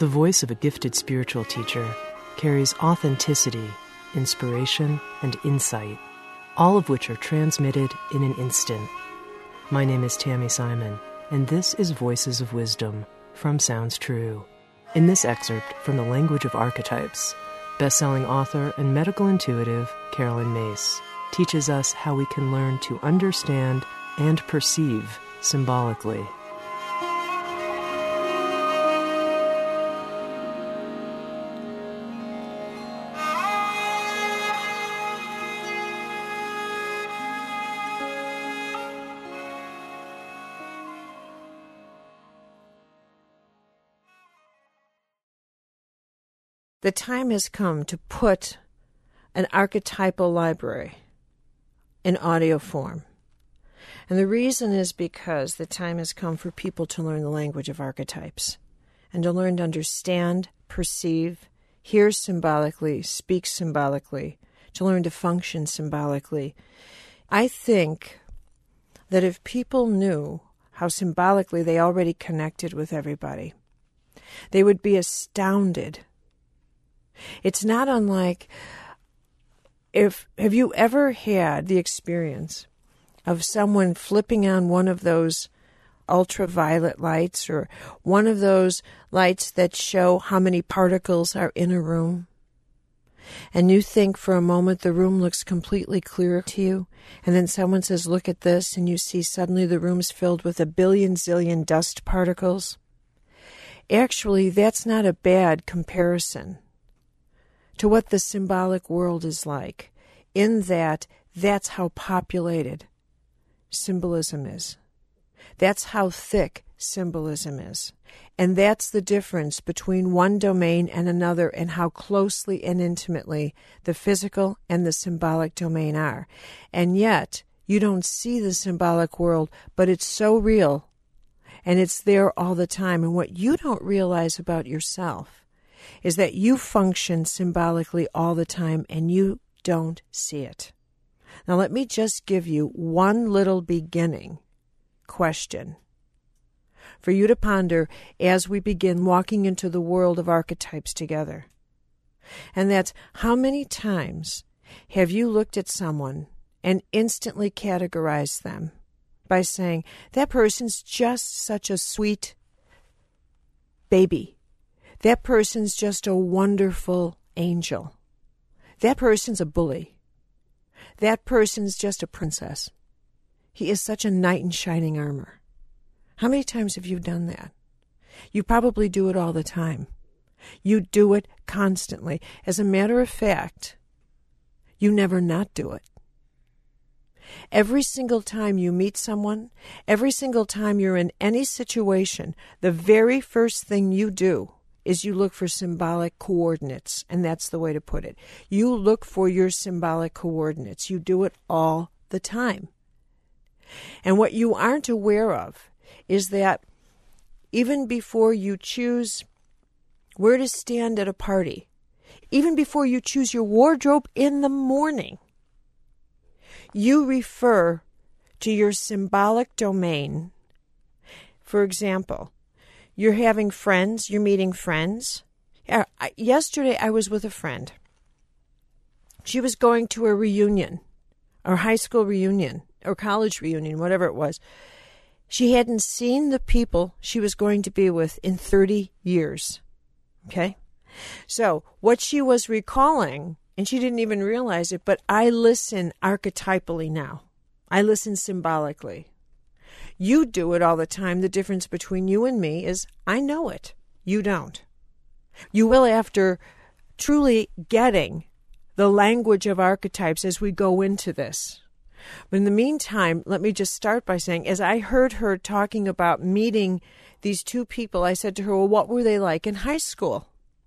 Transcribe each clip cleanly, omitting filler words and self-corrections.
The voice of a gifted spiritual teacher carries authenticity, inspiration, and insight, all of which are transmitted in an instant. My name is Tammy Simon, and this is Voices of Wisdom from Sounds True. In this excerpt from The Language of Archetypes, best-selling author and medical intuitive Caroline Myss teaches us how we can learn to understand and perceive symbolically. The time has come to put an archetypal library in audio form. And the reason is because the time has come for people to learn the language of archetypes and to learn to understand, perceive, hear symbolically, speak symbolically, to learn to function symbolically. I think that if people knew how symbolically they already connected with everybody, they would be astounded. It's not unlike, have you ever had the experience of someone flipping on one of those ultraviolet lights or one of those lights that show how many particles are in a room? And you think for a moment the room looks completely clear to you, and then someone says, look at this, and you see suddenly the room's filled with a billion zillion dust particles? Actually, that's not a bad comparison to what the symbolic world is like, in that that's how populated symbolism is. That's how thick symbolism is. And that's the difference between one domain and another, and how closely and intimately the physical and the symbolic domain are. And yet, you don't see the symbolic world, but it's so real, and it's there all the time. And what you don't realize about yourself is that you function symbolically all the time, and you don't see it. Now let me just give you one little beginning question for you to ponder as we begin walking into the world of archetypes together. And that's, how many times have you looked at someone and instantly categorized them by saying, that person's just such a sweet baby. That person's just a wonderful angel. That person's a bully. That person's just a princess. He is such a knight in shining armor. How many times have you done that? You probably do it all the time. You do it constantly. As a matter of fact, you never not do it. Every single time you meet someone, every single time you're in any situation, the very first thing you do is you look for symbolic coordinates, and that's the way to put it. You look for your symbolic coordinates. You do it all the time. And what you aren't aware of is that even before you choose where to stand at a party, even before you choose your wardrobe in the morning, you refer to your symbolic domain. For example, you're having friends, you're meeting friends. Yesterday I was with a friend. She was going to a reunion, or high school reunion, or college reunion, whatever it was. She hadn't seen the people she was going to be with in 30 years. Okay? So what she was recalling, and she didn't even realize it, but I listen archetypally now. I listen symbolically. You do it all the time. The difference between you and me is I know it. You don't. You will after truly getting the language of archetypes as we go into this. But in the meantime, let me just start by saying, as I heard her talking about meeting these two people, I said to her, well, what were they like in high school?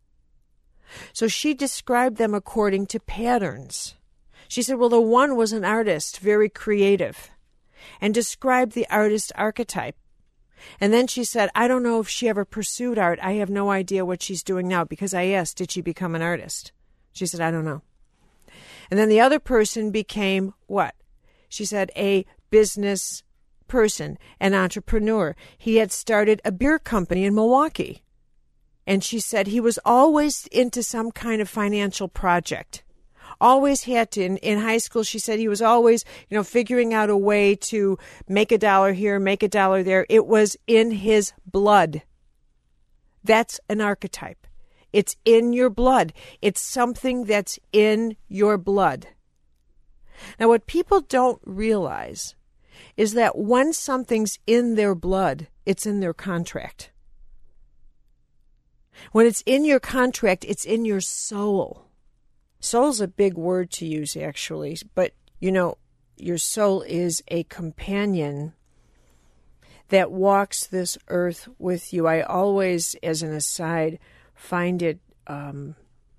So she described them according to patterns. She said, well, the one was an artist, very creative, and described the artist archetype. And then she said, I don't know if she ever pursued art. I have no idea what she's doing now, because I asked, did she become an artist? She said, I don't know. And then the other person became what? She said, a business person, an entrepreneur. He had started a beer company in Milwaukee. And she said he was always into some kind of financial project. Always had to. In high school, she said he was always, figuring out a way to make a dollar here, make a dollar there. It was in his blood. That's an archetype. It's in your blood. It's something that's in your blood. Now, what people don't realize is that when something's in their blood, it's in their contract. When it's in your contract, it's in your soul. Soul's a big word to use, actually, but, your soul is a companion that walks this earth with you. I always, as an aside, find it kind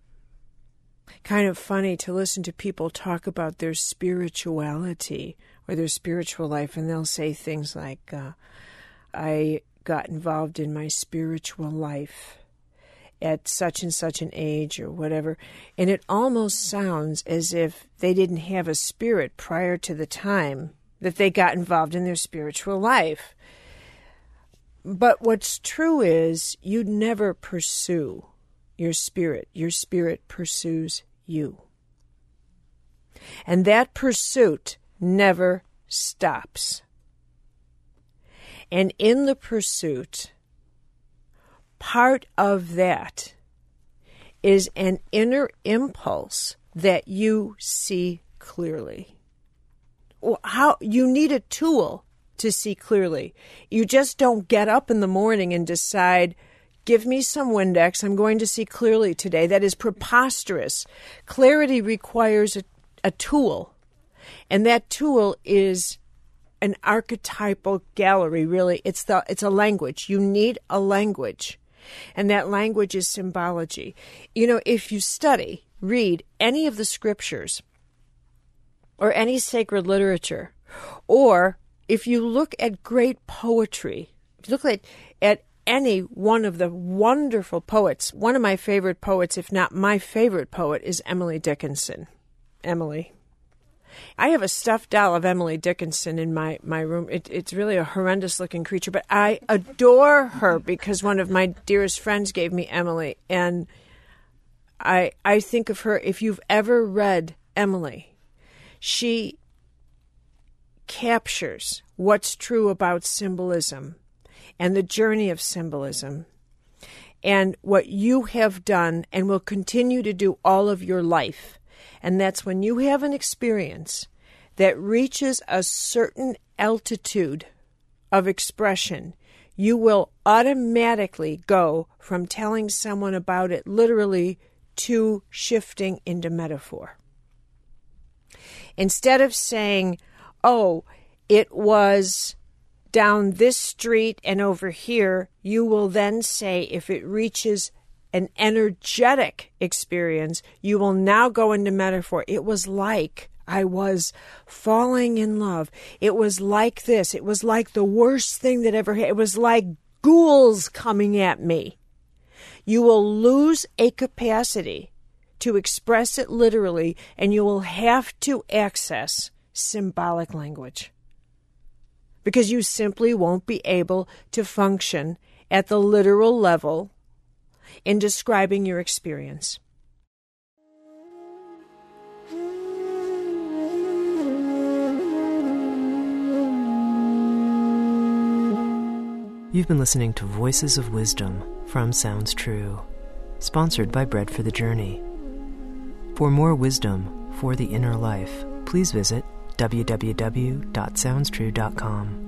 of funny to listen to people talk about their spirituality or their spiritual life, and they'll say things like, I got involved in my spiritual life at such and such an age or whatever, and it almost sounds as if they didn't have a spirit prior to the time that they got involved in their spiritual life. But what's true is you never pursue your spirit. Your spirit pursues you. And that pursuit never stops. And in the pursuit, part of that is an inner impulse that you see clearly. How you need a tool to see clearly. You just don't get up in the morning and decide, give me some Windex, I'm going to see clearly today. That is preposterous. Clarity requires a tool, and that tool is an archetypal gallery, really. It's a language. You need a language, and that language is symbology. If you read any of the scriptures or any sacred literature, or if you look at great poetry, if you look at any one of the wonderful poets, one of my favorite poets, if not my favorite poet, is Emily Dickinson. Emily. I have a stuffed doll of Emily Dickinson in my room. It's really a horrendous-looking creature, but I adore her because one of my dearest friends gave me Emily. And I think of her, if you've ever read Emily, she captures what's true about symbolism and the journey of symbolism and what you have done and will continue to do all of your life. And that's when you have an experience that reaches a certain altitude of expression, you will automatically go from telling someone about it literally to shifting into metaphor. Instead of saying, oh, it was down this street and over here, you will then say, if it reaches an energetic experience, you will now go into metaphor. It was like I was falling in love. It was like this. It was like the worst thing that ever happened. It was like ghouls coming at me. You will lose a capacity to express it literally, and you will have to access symbolic language, because you simply won't be able to function at the literal level in describing your experience. You've been listening to Voices of Wisdom from Sounds True, sponsored by Bread for the Journey. For more wisdom for the inner life, please visit www.soundstrue.com.